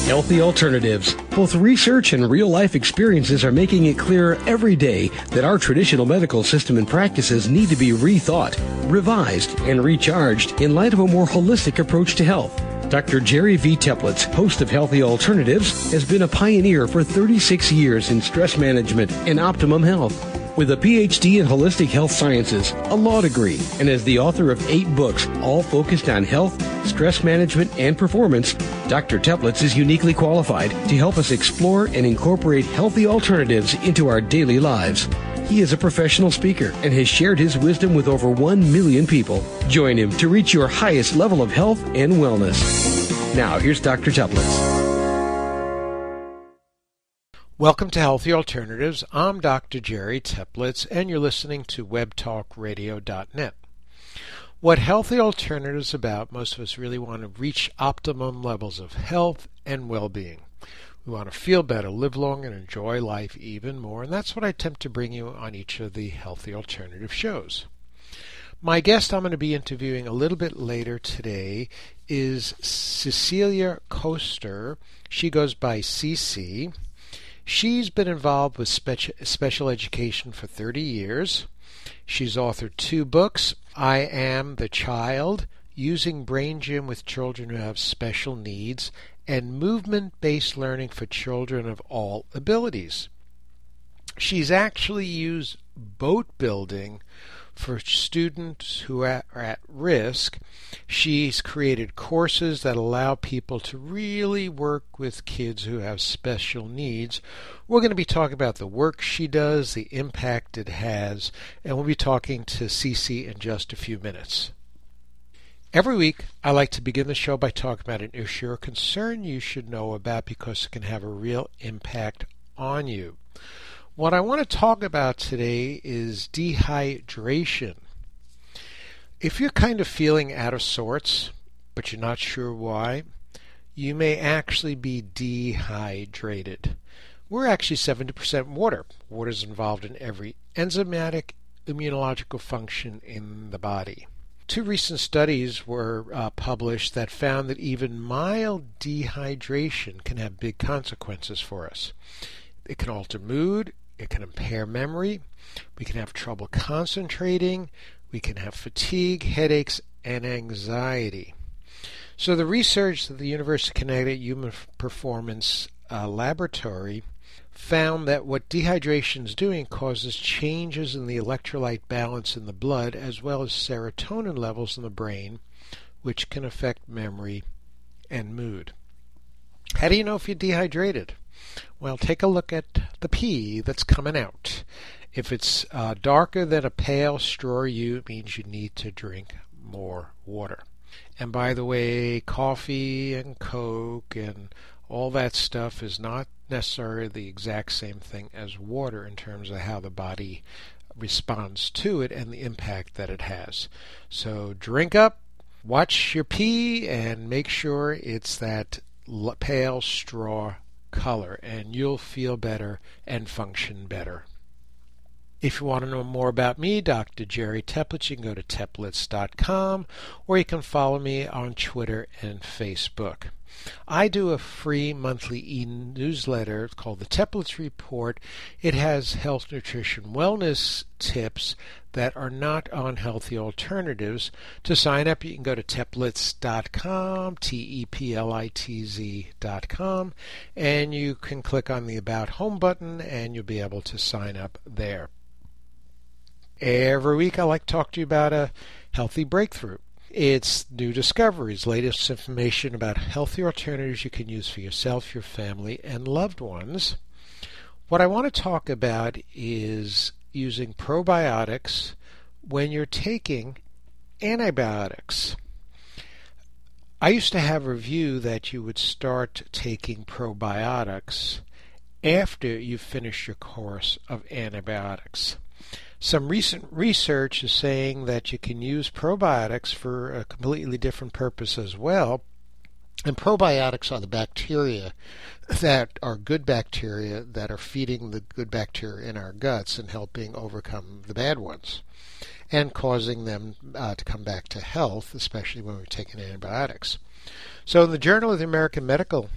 Healthy alternatives. Both research and real-life experiences are making it clearer every day that our traditional medical system and practices need to be rethought, revised, and recharged in light of a more holistic approach to health. Dr. Jerry V. Teplitz, host of Healthy Alternatives, has been a pioneer for 36 years in stress management and optimum health. With a PhD in holistic health sciences, a law degree, and as the author of 8 books, all focused on health, stress management, and performance, Dr. Teplitz is uniquely qualified to help us explore and incorporate healthy alternatives into our daily lives. He is a professional speaker and has shared his wisdom with over 1 million people. Join him to reach your highest level of health and wellness. Now, here's Dr. Teplitz. Welcome to Healthy Alternatives. I'm Dr. Jerry Teplitz, and you're listening to webtalkradio.net. What Healthy Alternatives is about, most of us really want to reach optimum levels of health and well-being. We want to feel better, live long, and enjoy life even more, and that's what I attempt to bring you on each of the Healthy Alternative shows. My guest I'm going to be interviewing a little bit later today is Cecilia Koester. She goes by CC. She's been involved with special education for 30 years. She's authored 2 books, I Am the Child, Using Brain Gym with Children Who Have Special Needs, and Movement-Based Learning for Children of All Abilities. She's actually used boat building for students who are at risk. She's created courses that allow people to really work with kids who have special needs. We're going to be talking about the work she does, the impact it has, and we'll be talking to Cece in just a few minutes. Every week, I like to begin the show by talking about an issue or concern you should know about because it can have a real impact on you. What I want to talk about today is dehydration. If you're kind of feeling out of sorts, but you're not sure why, you may actually be dehydrated. We're actually 70% water. Water is involved in every enzymatic immunological function in the body. 2 recent studies were published that found that even mild dehydration can have big consequences for us. It can alter mood. It can impair memory. We can have trouble concentrating. We can have fatigue, headaches, and anxiety. So the research at the University of Connecticut Human Performance Laboratory found that what dehydration is doing causes changes in the electrolyte balance in the blood as well as serotonin levels in the brain, which can affect memory and mood. How do you know if you're dehydrated? Well, take a look at the pee that's coming out. If it's darker than a pale straw U, it means you need to drink more water. And by the way, coffee and Coke and all that stuff is not necessarily the exact same thing as water in terms of how the body responds to it and the impact that it has. So drink up, watch your pee, and make sure it's that pale straw color, and you'll feel better and function better. If you want to know more about me, Dr. Jerry Teplitz, you can go to teplitz.com, or you can follow me on Twitter and Facebook. I do a free monthly e-newsletter called the Teplitz Report. It has health, nutrition, wellness tips that are not on Healthy Alternatives. To sign up, you can go to teplitz.com, teplitz.com, and you can click on the About Home button, and you'll be able to sign up there. Every week I like to talk to you about a healthy breakthrough. It's new discoveries, latest information about healthy alternatives you can use for yourself, your family, and loved ones. What I want to talk about is using probiotics when you're taking antibiotics. I used to have a view that you would start taking probiotics after you finish your course of antibiotics. Some recent research is saying that you can use probiotics for a completely different purpose as well. And probiotics are the bacteria that are good bacteria that are feeding the good bacteria in our guts and helping overcome the bad ones and causing them to come back to health, especially when we're taking antibiotics. So in the Journal of the American Medical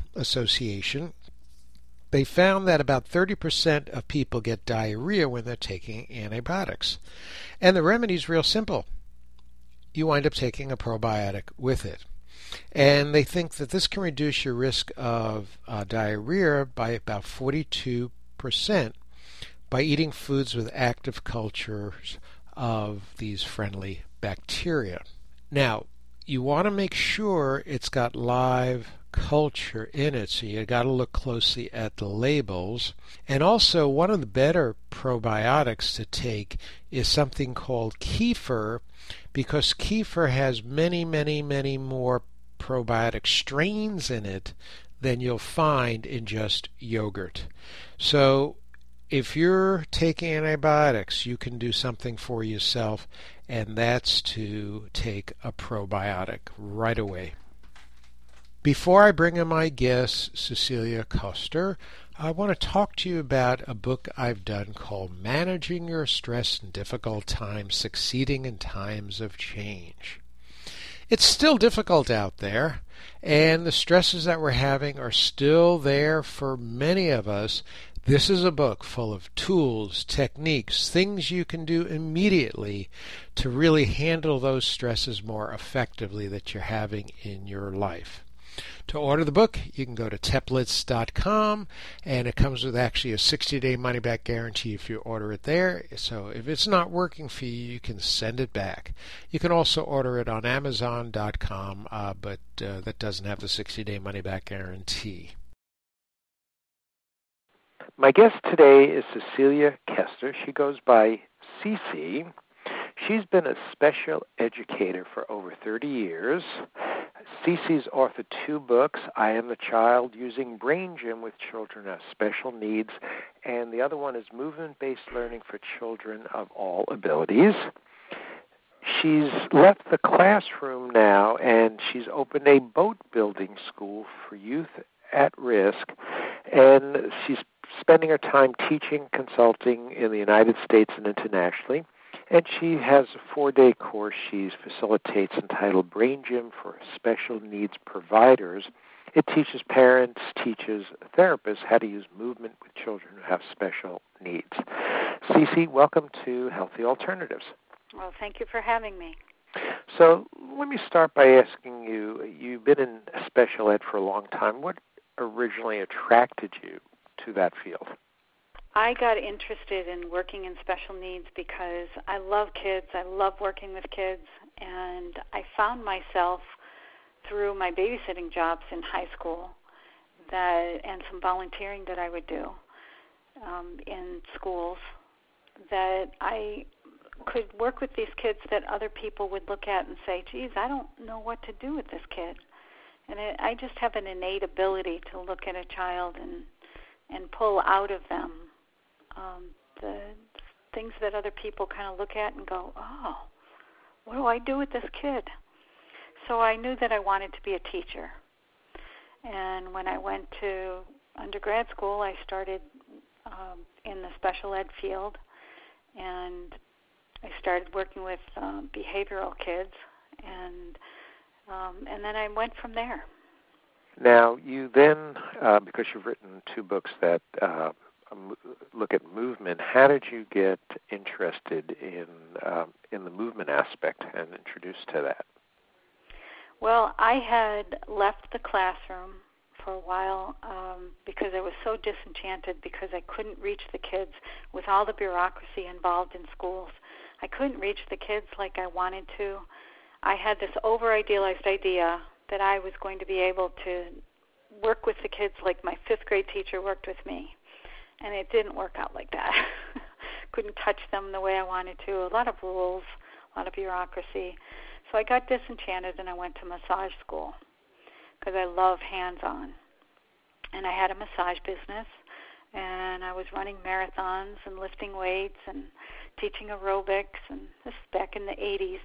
Association, they found that about 30% of people get diarrhea when they're taking antibiotics. And the remedy is real simple. You wind up taking a probiotic with it. And they think that this can reduce your risk of diarrhea by about 42% by eating foods with active cultures of these friendly bacteria. Now, you want to make sure it's got live culture in it, so you got to look closely at the labels. And also, one of the better probiotics to take is something called kefir, because kefir has many more probiotic strains in it than you'll find in just yogurt. So if you're taking antibiotics, you can do something for yourself, and that's to take a probiotic right away. Before I bring in my guest, Cecilia Koester, I want to talk to you about a book I've done called Managing Your Stress in Difficult Times, Succeeding in Times of Change. It's still difficult out there, and the stresses that we're having are still there for many of us. This is a book full of tools, techniques, things you can do immediately to really handle those stresses more effectively that you're having in your life. To order the book, you can go to Teplitz.com, and it comes with actually a 60-day money-back guarantee if you order it there. So if it's not working for you, you can send it back. You can also order it on Amazon.com, but that doesn't have the 60-day money-back guarantee. My guest today is Cecilia Koester. She goes by Cece. She's been a special educator for over 30 years. Cece's authored 2 books, I Am the Child, Using Brain Gym with Children of Special Needs, and the other one is Movement-Based Learning for Children of All Abilities. She's left the classroom now, and she's opened a boat building school for youth at risk, and she's spending her time teaching, consulting in the United States and internationally. And she has a 4-day course she facilitates entitled Brain Gym for Special Needs Providers. It teaches parents, teachers, therapists how to use movement with children who have special needs. Cece, welcome to Healthy Alternatives. Well, thank you for having me. So let me start by asking you, you've been in special ed for a long time. What originally attracted you to that field? I got interested in working in special needs because I love kids. I love working with kids, and I found myself through my babysitting jobs in high school and some volunteering that I would do in schools, that I could work with these kids that other people would look at and say, geez, I don't know what to do with this kid. And I just have an innate ability to look at a child and pull out of them the things that other people kind of look at and go, oh, what do I do with this kid? So I knew that I wanted to be a teacher. And when I went to undergrad school, I started in the special ed field, and I started working with behavioral kids, and then I went from there. Now, you then, because you've written 2 books that look at movement, how did you get interested in the movement aspect and introduced to that? Well, I had left the classroom for a while because I was so disenchanted because I couldn't reach the kids with all the bureaucracy involved in schools. I couldn't reach the kids like I wanted to. I had this over-idealized idea that I was going to be able to work with the kids like my 5th grade teacher worked with me. And it didn't work out like that. Couldn't touch them the way I wanted to. A lot of rules, a lot of bureaucracy. So I got disenchanted and I went to massage school because I love hands-on. And I had a massage business, and I was running marathons and lifting weights and teaching aerobics, and this is back in the 80s.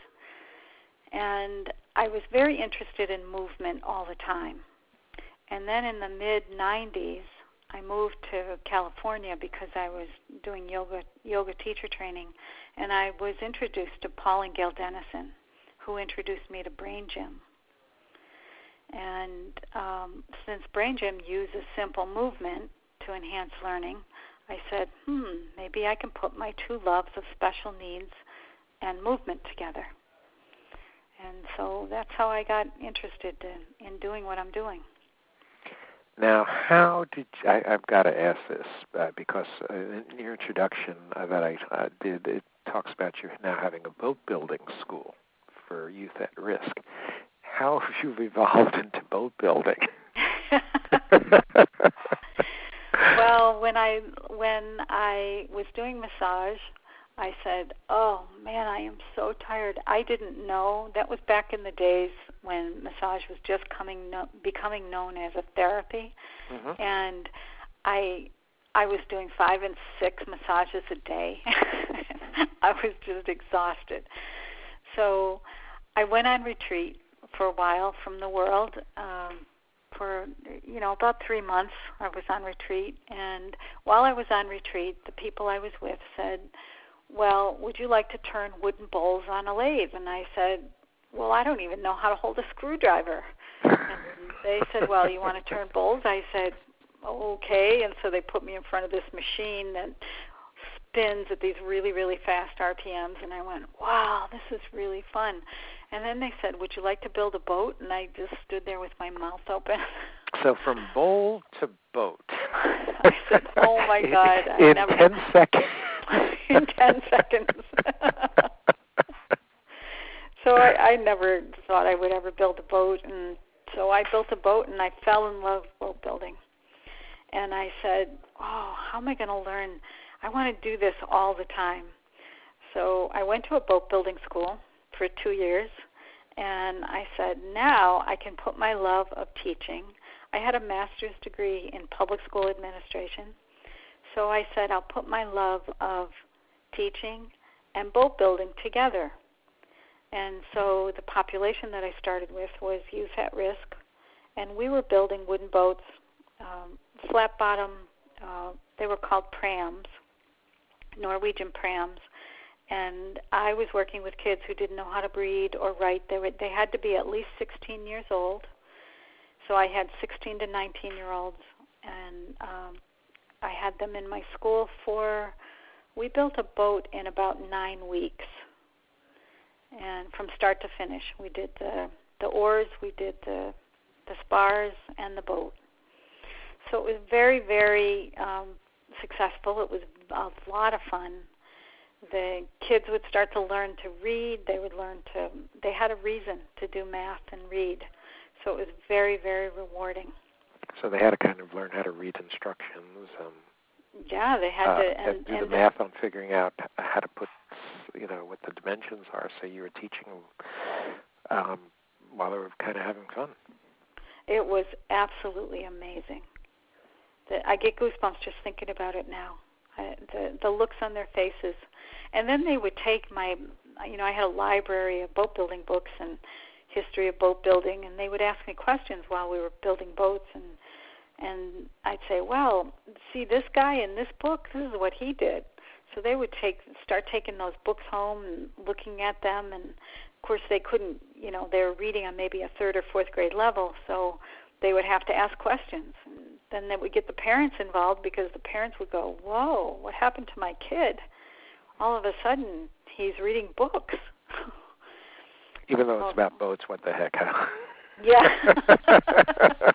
And I was very interested in movement all the time. And then in the mid-90s, I moved to California because I was doing yoga teacher training, and I was introduced to Paul and Gail Dennison, who introduced me to Brain Gym. And since Brain Gym uses simple movement to enhance learning, I said, maybe I can put my two loves of special needs and movement together. And so that's how I got interested in doing what I'm doing. Now, how did I've got to ask this because in your introduction that I did, it talks about you now having a boat building school for youth at risk. How have you evolved into boat building? Well, when I was doing massage, I said, oh, man, I am so tired. I didn't know. That was back in the days when massage was just becoming known as a therapy. Mm-hmm. And I was doing 5 and 6 massages a day. I was just exhausted. So I went on retreat for a while from the world. For about 3 months I was on retreat. And while I was on retreat, the people I was with said, well, would you like to turn wooden bowls on a lathe? And I said, well, I don't even know how to hold a screwdriver. And they said, well, you want to turn bowls? I said, okay. And so they put me in front of this machine that spins at these really, really fast RPMs. And I went, wow, this is really fun. And then they said, would you like to build a boat? And I just stood there with my mouth open. So from bowl to boat. I said, oh, my God. In 10 seconds. In 10 seconds. So I never thought I would ever build a boat. And so I built a boat, and I fell in love with boat building. And I said, oh, how am I going to learn? I want to do this all the time. So I went to a boat building school for 2 years, and I said, now I can put my love of teaching. I had a master's degree in public school administration, so I said I'll put my love of teaching and boat building together. And so the population that I started with was youth at risk, and we were building wooden boats, flat bottom, they were called prams, Norwegian prams. And I was working with kids who didn't know how to read or write. They had to be at least 16 years old. So I had 16 to 19-year-olds, and I had them in my school we built a boat in about 9 weeks. And from start to finish, we did the oars, we did the spars, and the boat. So it was very, very successful. It was a lot of fun. The kids would start to learn to read. They had a reason to do math and read. So it was very, very rewarding. So they had to kind of learn how to read instructions. Yeah, they had to. Do the math on figuring out how to put, what the dimensions are. So you were teaching while they were kind of having fun. It was absolutely amazing. I get goosebumps just thinking about it now. The looks on their faces. And then they would take I had a library of boat building books and history of boat building, and they would ask me questions while we were building boats, and I'd say, well, see this guy in this book, this is what he did. So they would start taking those books home and looking at them, and of course they couldn't, they were reading on maybe a 3rd or 4th grade level, so they would have to ask questions. And then they would get the parents involved because the parents would go, whoa, what happened to my kid? All of a sudden, he's reading books. Even though it's about boats, what the heck, huh? Yeah.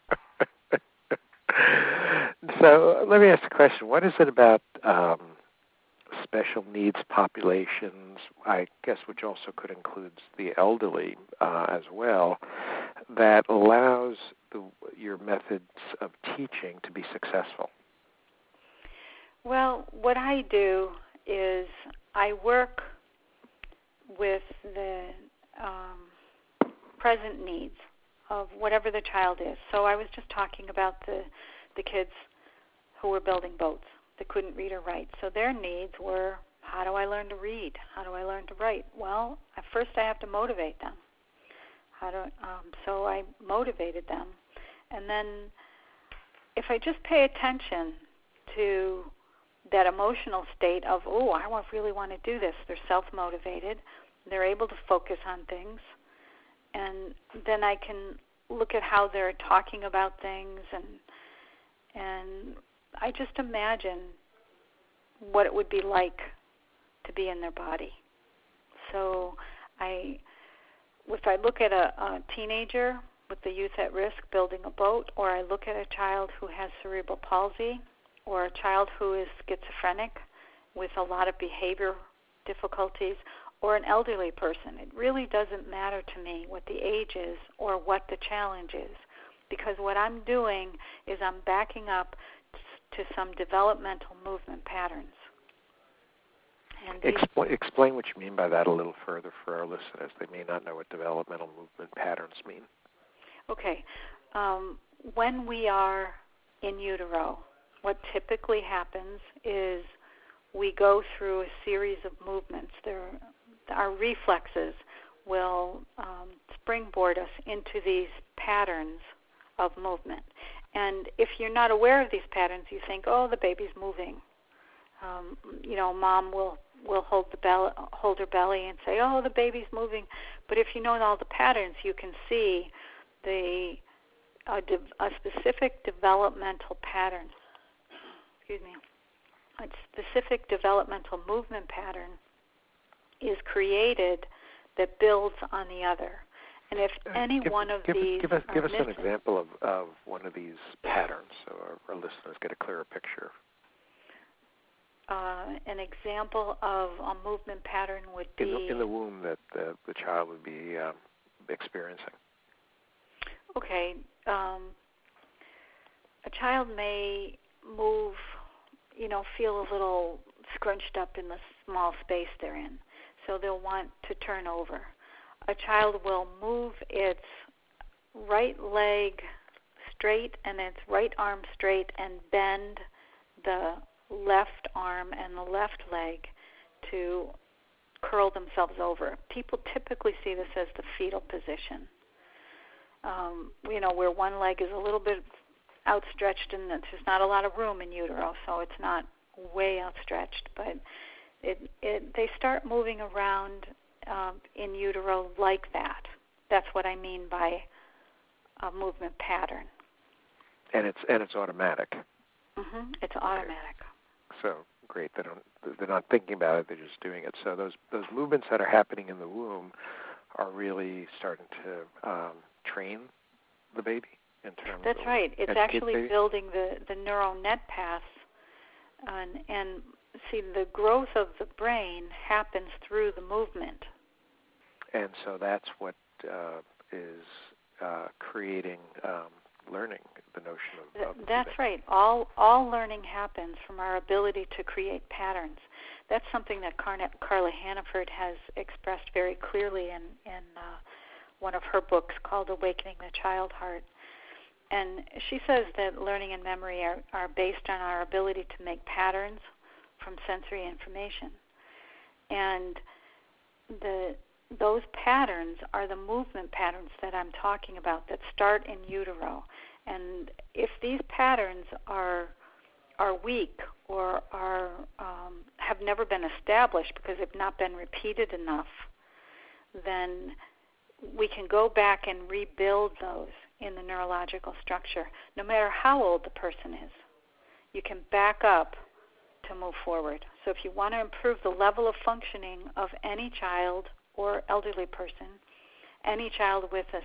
So let me ask a question. What is it about special needs populations, I guess which also could include the elderly as well, that allows your methods of teaching to be successful? Well, what I do is I work with the present needs of whatever the child is. So I was just talking about the kids who were building boats that couldn't read or write. So their needs were, how do I learn to read? How do I learn to write? Well, at first I have to motivate them. So I motivated them. And then if I just pay attention to that emotional state of, I really want to do this, they're self-motivated, they're able to focus on things, and then I can look at how they're talking about things, and I just imagine what it would be like to be in their body. So if I look at a teenager with the youth at risk building a boat, or I look at a child who has cerebral palsy, or a child who is schizophrenic with a lot of behavior difficulties, or an elderly person, it really doesn't matter to me what the age is or what the challenge is, because what I'm doing is I'm backing up to some developmental movement patterns. And explain what you mean by that a little further for our listeners. They may not know what developmental movement patterns mean. Okay. When we are in utero, what typically happens is we go through a series of movements. Our reflexes will springboard us into these patterns of movement. And if you're not aware of these patterns, you think, oh, the baby's moving. Mom will hold her belly and say, oh, the baby's moving. But if you know all the patterns, you can see a specific developmental pattern. A specific developmental movement pattern is created that builds on the other. And if one of these give us an example of one of these patterns so our listeners get a clearer picture. An example of a movement pattern would be in the womb that the child would be experiencing. Okay, a child may move, feel a little scrunched up in the small space they're in, so they'll want to turn over. A child will move its right leg straight and its right arm straight and bend the left arm and the left leg to curl themselves over. People typically see this as the fetal position, where one leg is a little bit outstretched and there's not a lot of room in utero, so it's not way outstretched, but they start moving around in utero like that. That's what I mean by a movement pattern. And it's automatic. Mm-hmm. It's automatic. So great. They're not thinking about it. They're just doing it. So those movements that are happening in the womb are really starting to train the baby in terms. That's of right. It's actually building the neural net paths, and see, the growth of the brain happens through the movement. And so that's what is creating learning, the notion of that's right. All learning happens from our ability to create patterns. That's something that Carla Hannaford has expressed very clearly in one of her books called Awakening the Child Heart. And she says that learning and memory are based on our ability to make patterns from sensory information. And those patterns are the movement patterns that I'm talking about that start in utero. And if these patterns are weak or have never been established because they've not been repeated enough, then we can go back and rebuild those in the neurological structure. No matter how old the person is, you can back up to move forward. So if you want to improve the level of functioning of any child or elderly person, any child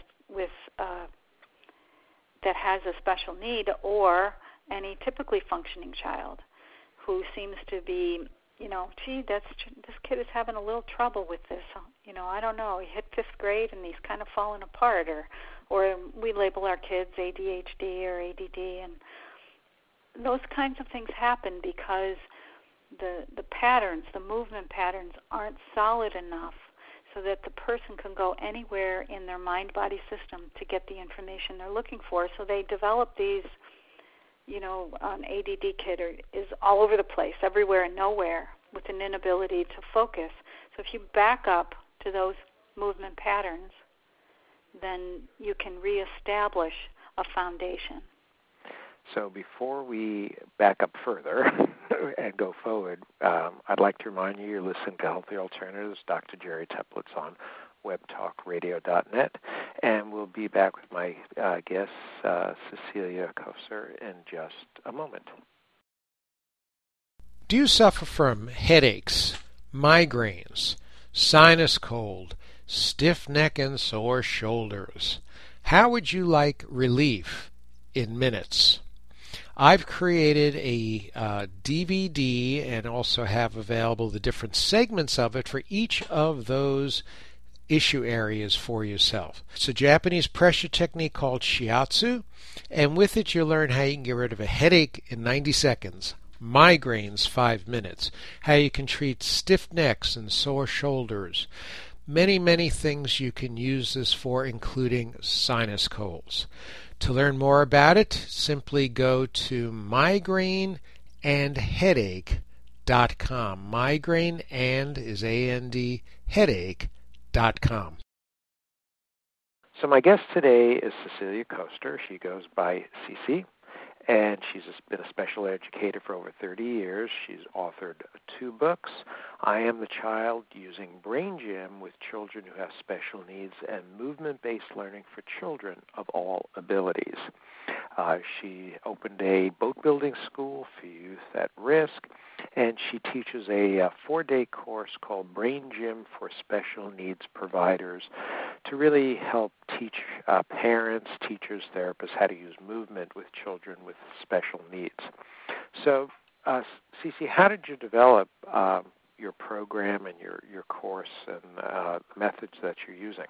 that has a special need, or any typically functioning child who seems to be, this kid is having a little trouble with this. I don't know. He hit 5th grade and he's kind of falling apart, or we label our kids ADHD or ADD, and those kinds of things happen because the patterns, the movement patterns, aren't solid enough so that the person can go anywhere in their mind-body system to get the information they're looking for. So they develop these, an ADD kid is all over the place, everywhere and nowhere, with an inability to focus. So if you back up to those movement patterns, then you can reestablish a foundation. So before we back up further and go forward, I'd like to remind you, you're listening to Healthy Alternatives, Dr. Jerry Teplitz on webtalkradio.net. And we'll be back with my guest, Cecilia Koser, in just a moment. Do you suffer from headaches, migraines, sinus cold, stiff neck and sore shoulders? How would you like relief in minutes? I've created a DVD and also have available the different segments of it for each of those issue areas for yourself. It's a Japanese pressure technique called shiatsu, and with it you'll learn how you can get rid of a headache in 90 seconds, migraines 5 minutes, how you can treat stiff necks and sore shoulders, many things you can use this for, including sinus colds. To learn more about it, simply go to migraineandheadache.com. Migraine and is A-N-D, headache.com. So my guest today is Cecilia Koster. She goes by Cici, and she's been a special educator for over 30 years. She's authored 2 books, I Am the Child, Using Brain Gym with Children Who Have Special Needs, and Movement-Based Learning for Children of All Abilities. She opened a boat-building school for youth at risk, and she teaches a 4-day course called Brain Gym for Special Needs Providers to really help teach parents, teachers, therapists how to use movement with children with special needs. So, Cici, how did you develop your program and your course and the methods that you're using?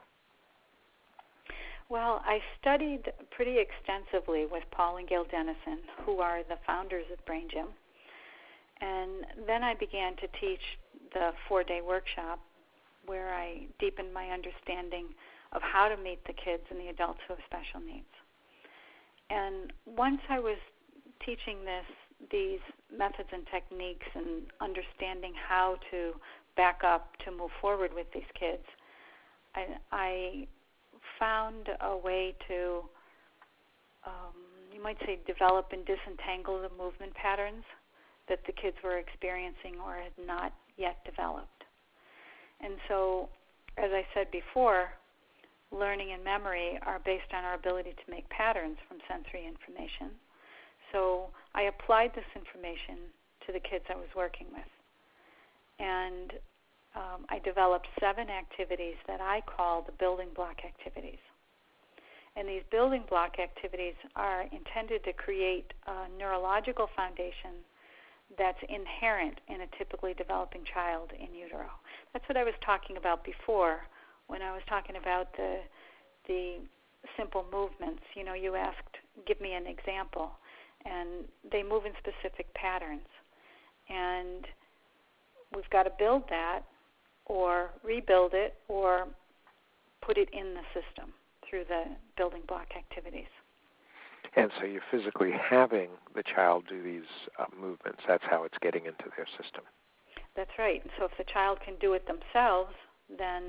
Well, I studied pretty extensively with Paul and Gail Dennison, who are the founders of Brain Gym. And then I began to teach the 4-day workshop where I deepened my understanding of how to meet the kids and the adults who have special needs. And once I was teaching these methods and techniques and understanding how to back up to move forward with these kids, I found a way to, you might say, develop and disentangle the movement patterns that the kids were experiencing or had not yet developed. And so, as I said before, learning and memory are based on our ability to make patterns from sensory information. So I applied this information to the kids I was working with. And I developed 7 activities that I call the building block activities. And these building block activities are intended to create a neurological foundation that's inherent in a typically developing child in utero. That's what I was talking about before when I was talking about the simple movements. You know, you asked, give me an example. And they move in specific patterns. And we've got to build that or rebuild it or put it in the system through the building block activities. And so you're physically having the child do these movements. That's how it's getting into their system. That's right. And so if the child can do it themselves, then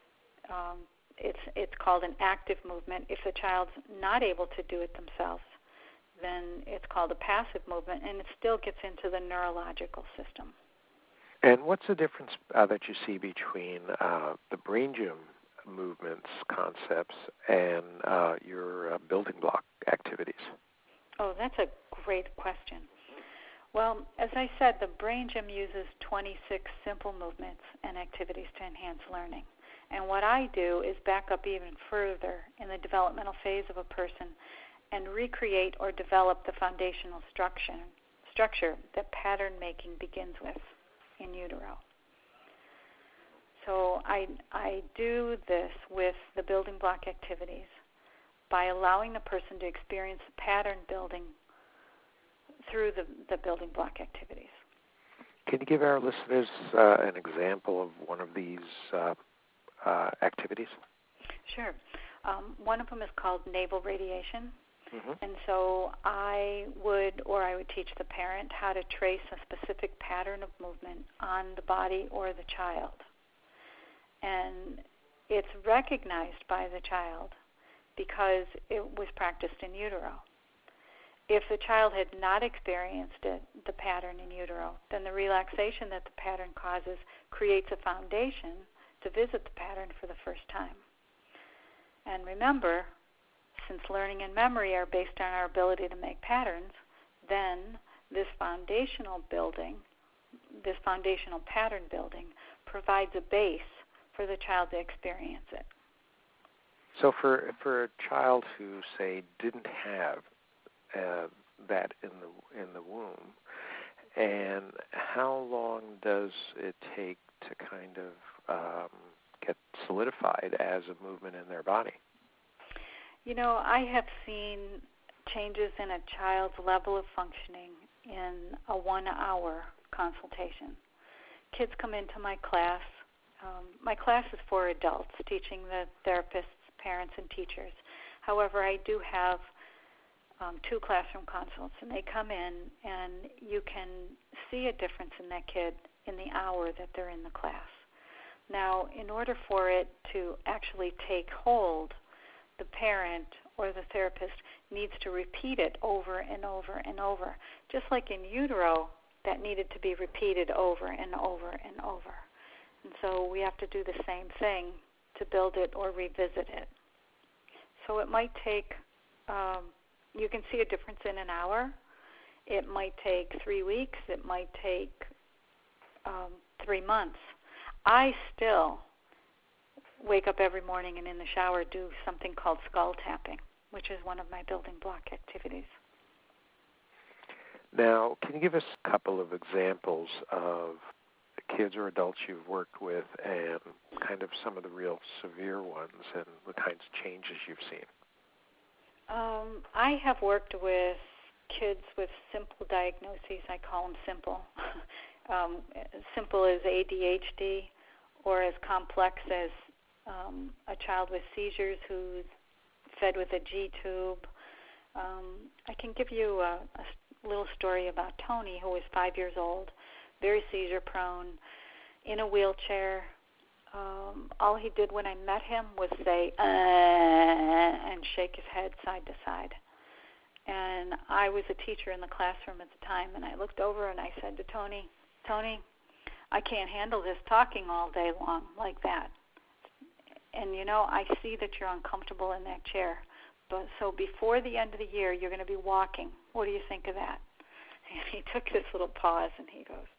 it's called an active movement. If the child's not able to do it themselves, then it's called a passive movement, and it still gets into the neurological system. And what's the difference that you see between the Brain Gym movements, concepts, and your building block activities? Oh, that's a great question. Well, as I said, the Brain Gym uses 26 simple movements and activities to enhance learning. And what I do is back up even further in the developmental phase of a person and recreate or develop the foundational structure that pattern making begins with in utero. So I do this with the building block activities by allowing the person to experience pattern building through the building block activities. Can you give our listeners an example of one of these activities? Sure. One of them is called navel radiation. Mm-hmm. And so I would teach the parent how to trace a specific pattern of movement on the body or the child. And it's recognized by the child because it was practiced in utero. If the child had not experienced the pattern in utero, then the relaxation that the pattern causes creates a foundation to visit the pattern for the first time. And remember, since learning and memory are based on our ability to make patterns, then this foundational pattern building provides a base for the child to experience it. So for a child who, say, didn't have that in the womb, and how long does it take to kind of get solidified as a movement in their body? You know, I have seen changes in a child's level of functioning in a 1-hour consultation. Kids come into my class. My class is for adults, teaching the therapists, parents, and teachers. However, I do have 2 classroom consults, and they come in, and you can see a difference in that kid in the hour that they're in the class. Now, in order for it to actually take hold, the parent or the therapist needs to repeat it over and over and over. Just like in utero, that needed to be repeated over and over and over. And so we have to do the same thing to build it or revisit it. So it might take, you can see a difference in an hour. It might take 3 weeks. It might take 3 months. I still wake up every morning and in the shower do something called skull tapping, which is one of my building block activities. Now, can you give us a couple of examples of kids or adults you've worked with and kind of some of the real severe ones and the kinds of changes you've seen? I have worked with kids with simple diagnoses. I call them simple. Simple as ADHD, or as complex as a child with seizures who's fed with a G-tube. I can give you a little story about Tony, who was 5 years old, very seizure-prone, in a wheelchair. All he did when I met him was say, and shake his head side to side. And I was a teacher in the classroom at the time, and I looked over and I said to Tony, I can't handle this talking all day long like that. And, you know, I see that you're uncomfortable in that chair. But so before the end of the year, you're going to be walking. What do you think of that? And he took this little pause, and he goes,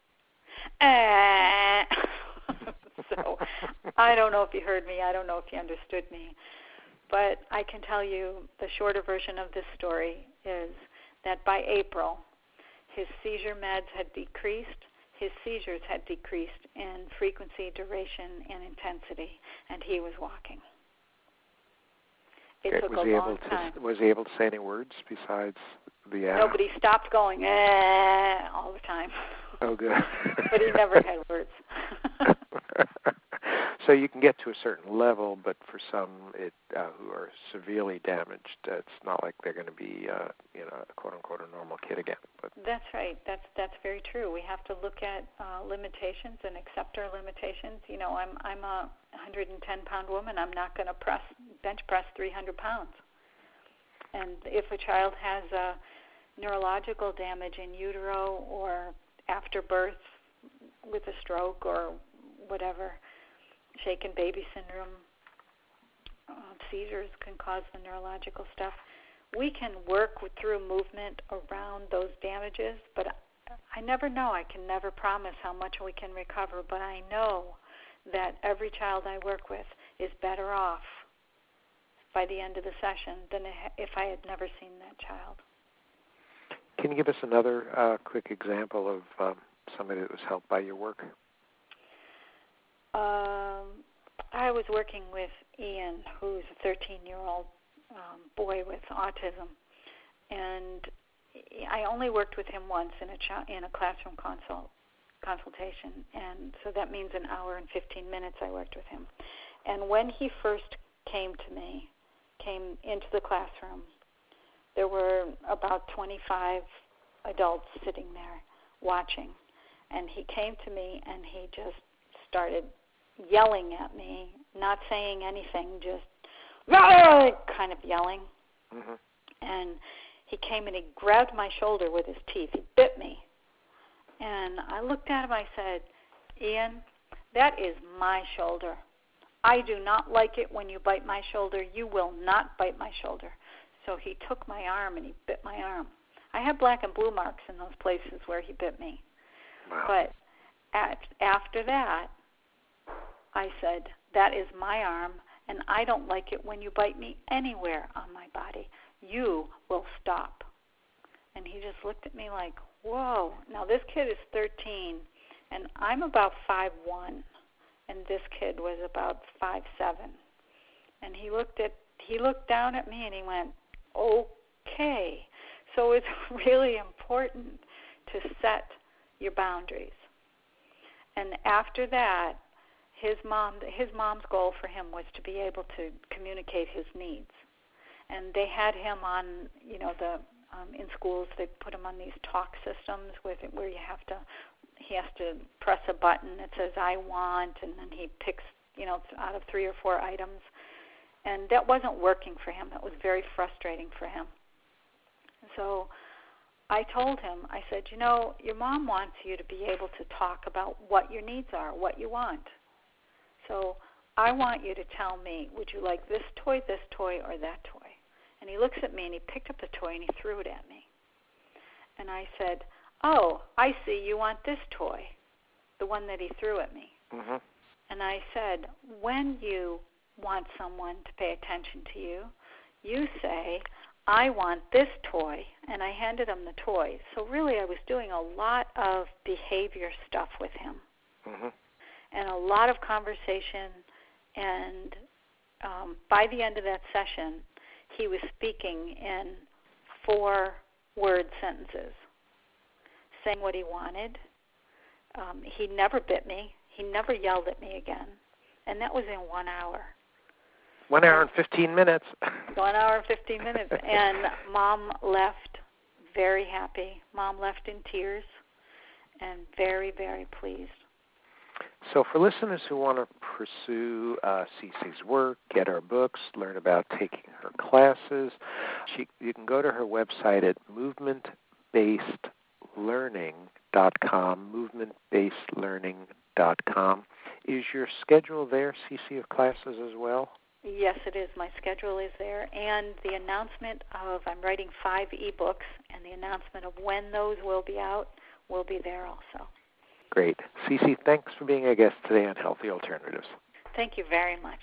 So I don't know if he heard me. I don't know if he understood me. But I can tell you the shorter version of this story is that by April, his seizure meds had decreased. His seizures had decreased in frequency, duration, and intensity, and he was walking. It took a long time. Was he able to say any words besides the Nobody stopped going all the time. Oh, good. But he never had words. So you can get to a certain level, but for some who are severely damaged, it's not like they're going to be, a quote-unquote, a normal kid again. But that's right. That's very true. We have to look at limitations and accept our limitations. You know, I'm a 110-pound woman. I'm not going to bench press 300 pounds. And if a child has a neurological damage in utero or after birth with a stroke or whatever, shaken baby syndrome, seizures can cause the neurological stuff. We can work through movement around those damages, but I never know. I can never promise how much we can recover, but I know that every child I work with is better off by the end of the session than if I had never seen that child. Can you give us another quick example of somebody that was helped by your work? I was working with Ian, who's a 13-year-old boy with autism, and I only worked with him once in a classroom consultation, and so that means an hour and 15 minutes I worked with him. And when he first came into the classroom, there were about 25 adults sitting there watching, and he came to me and he just started yelling at me, not saying anything, just kind of yelling. Mm-hmm. And he came and he grabbed my shoulder with his teeth. He bit me. And I looked at him, I said, Ian, that is my shoulder. I do not like it when you bite my shoulder. You will not bite my shoulder. So he took my arm and he bit my arm. I had black and blue marks in those places where he bit me. Wow. But after that, I said, that is my arm, and I don't like it when you bite me anywhere on my body. You will stop. And he just looked at me like, whoa. Now, this kid is 13, and I'm about 5'1", and this kid was about 5'7". And he looked down at me, and he went, okay. So it's really important to set your boundaries. And after that, his mom's goal for him was to be able to communicate his needs. And they had him on, in schools they put him on these talk systems where he has to press a button that says I want, and then he picks, out of 3 or 4 items. And that wasn't working for him. That was very frustrating for him. So I told him, I said, your mom wants you to be able to talk about what your needs are, what you want. So I want you to tell me, would you like this toy, or that toy? And he looks at me, and he picked up the toy, and he threw it at me. And I said, oh, I see, you want this toy, the one that he threw at me. Mm-hmm. And I said, when you want someone to pay attention to you, you say, I want this toy, and I handed him the toy. So really I was doing a lot of behavior stuff with him. Mm-hmm. And a lot of conversation, and by the end of that session, he was speaking in 4-word sentences, saying what he wanted. He never bit me. He never yelled at me again. And that was in 1 hour. 1 hour and 15 minutes. 1 hour and 15 minutes. And Mom left very happy. Mom left in tears and very, very pleased. So for listeners who want to pursue Cece's work, get her books, learn about taking her classes, you can go to her website at movementbasedlearning.com, movementbasedlearning.com. Is your schedule there, Cece, of classes as well? Yes, it is. My schedule is there. And the announcement of, I'm writing 5 ebooks, and the announcement of when those will be out will be there also. Great. Cece, thanks for being a guest today on Healthy Alternatives. Thank you very much.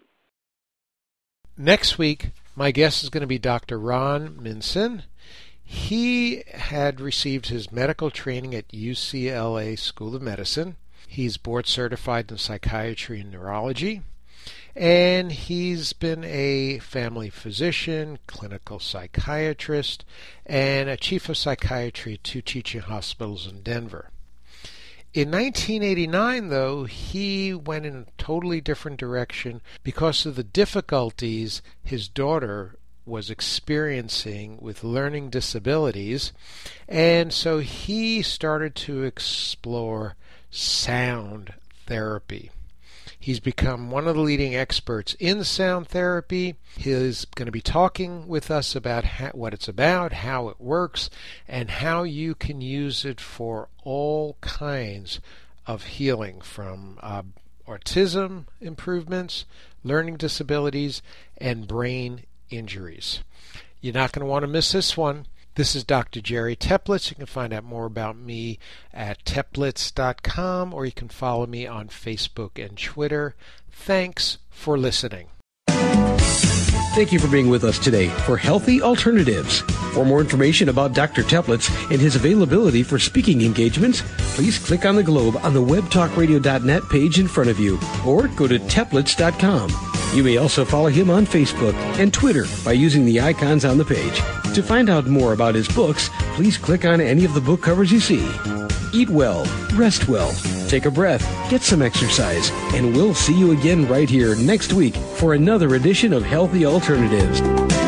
Next week, my guest is going to be Dr. Ron Minson. He had received his medical training at UCLA School of Medicine. He's board certified in psychiatry and neurology. And he's been a family physician, clinical psychiatrist, and a chief of psychiatry at 2 teaching hospitals in Denver. In 1989, though, he went in a totally different direction because of the difficulties his daughter was experiencing with learning disabilities, and so he started to explore sound therapy. He's become one of the leading experts in sound therapy. He's going to be talking with us about what it's about, how it works, and how you can use it for all kinds of healing, from autism improvements, learning disabilities, and brain injuries. You're not going to want to miss this one. This is Dr. Jerry Teplitz. You can find out more about me at teplitz.com, or you can follow me on Facebook and Twitter. Thanks for listening. Thank you for being with us today for Healthy Alternatives. For more information about Dr. Teplitz and his availability for speaking engagements, please click on the globe on the webtalkradio.net page in front of you, or go to teplitz.com. You may also follow him on Facebook and Twitter by using the icons on the page. To find out more about his books, please click on any of the book covers you see. Eat well, rest well, take a breath, get some exercise, and we'll see you again right here next week for another edition of Healthy Alternatives.